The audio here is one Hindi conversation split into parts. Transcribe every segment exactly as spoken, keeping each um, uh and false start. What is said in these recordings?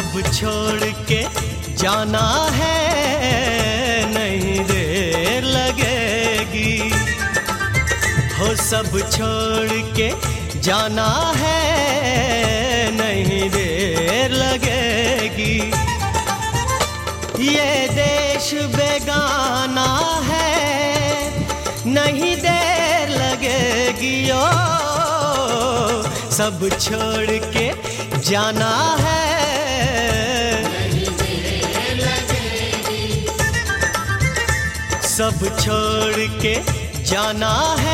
सब छोड़ के जाना है, नहीं देर लगेगी। हो सब छोड़ के जाना है, नहीं देर लगेगी। ये देश बेगाना है, नहीं देर लगेगी। ओ सब छोड़ के जाना है, सब छोड़ के जाना है।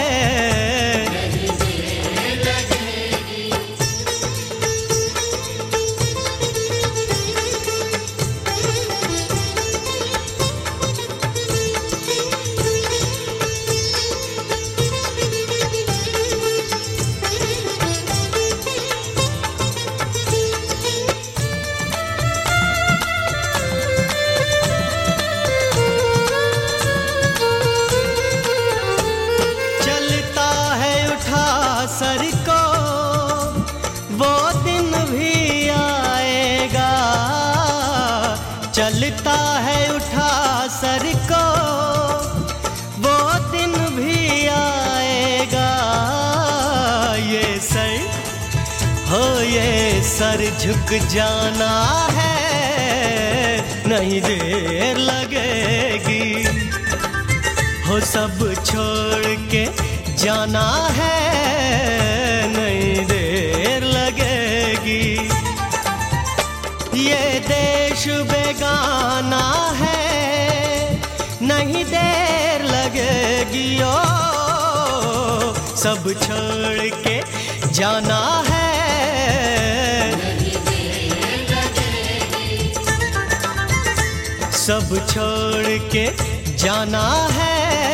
सर को वो दिन भी आएगा, चलता है उठा सर को वो दिन भी आएगा। ये सर हो ये सर झुक जाना है, नहीं देर लगेगी। हो सब छोड़ के जाना है, नहीं देर लगेगी। ये देश बेगाना है, नहीं देर लगेगी। ओ सब छोड़ के जाना है, नहीं देर लगेगी। सब छोड़ के जाना है।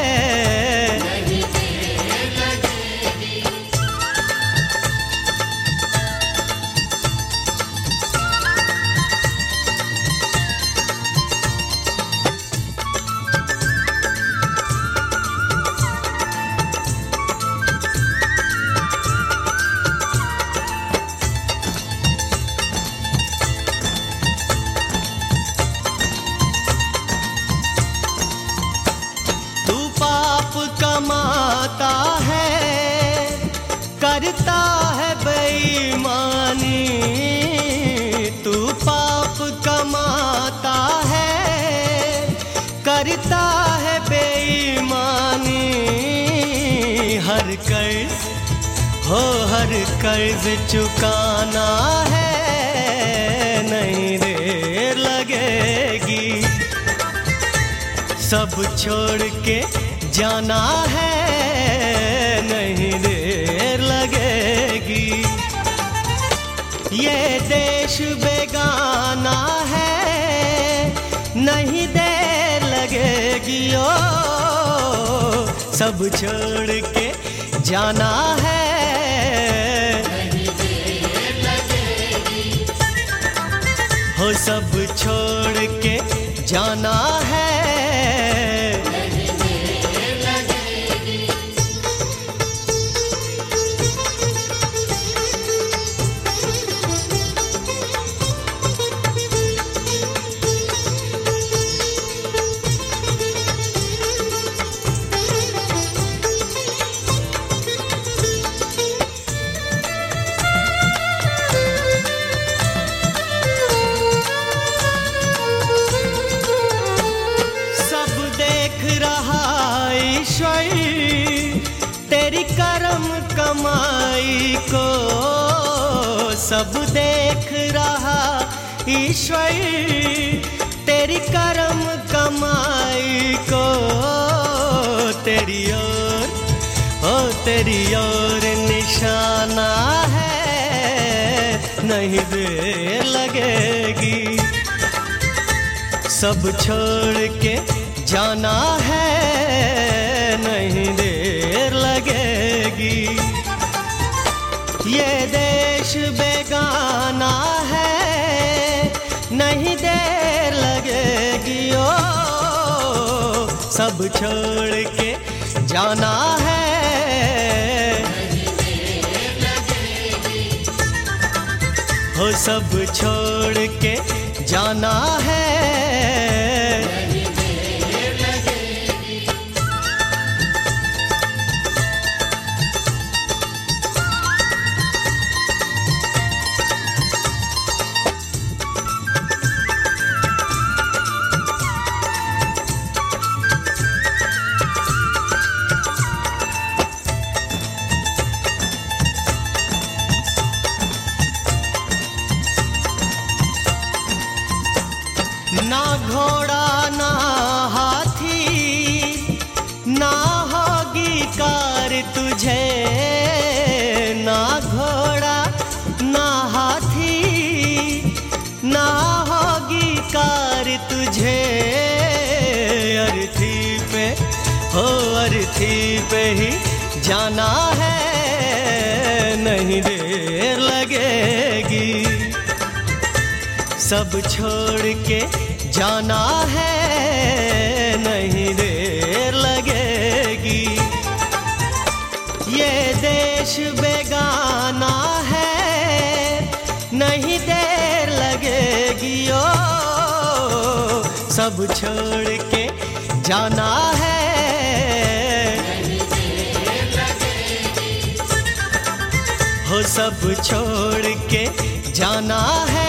कमाता है, करता है बेईमानी। तू पाप कमाता है, करता है बेईमानी। हर कर्ज हो हर कर्ज चुकाना है, नहीं देर लगेगी। सब छोड़ के जाना है, नहीं देर लगेगी। ये देश बेगाना है, नहीं देर लगेगी। ओ सब छोड़ के जाना है, नहीं देर लगेगी। हो सब छोड़ के जाना है। तेरी करम कमाई को सब देख रहा ईश्वर, तेरी करम कमाई को। तेरी ओर ओ तेरी ओर निशाना है, नहीं देर लगेगी। सब छोड़ के जाना है, नहीं देर लगेगी। ये देश बेगाना है, नहीं देर लगेगी। ओ सब छोड़ के जाना है, नहीं देर लगेगी। हो हो सब छोड़ के जाना है। ना घोड़ा ना हाथी ना होगी कार तुझे, ना घोड़ा ना हाथी ना होगी कार तुझे। अर्थी पे हो अर्थी पे ही जाना है, नहीं देर लगेगी। सब छोड़ के जाना है, नहीं देर लगेगी। ये देश बेगाना है, नहीं देर लगेगी। ओ सब छोड़ के जाना है, नहीं देर लगेगी। हो सब छोड़ के जाना है।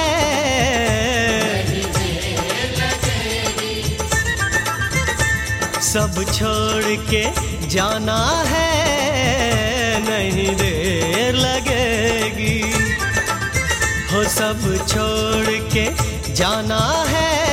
सब छोड़ के जाना है, नहीं देर लगेगी। हो सब छोड़ के जाना है।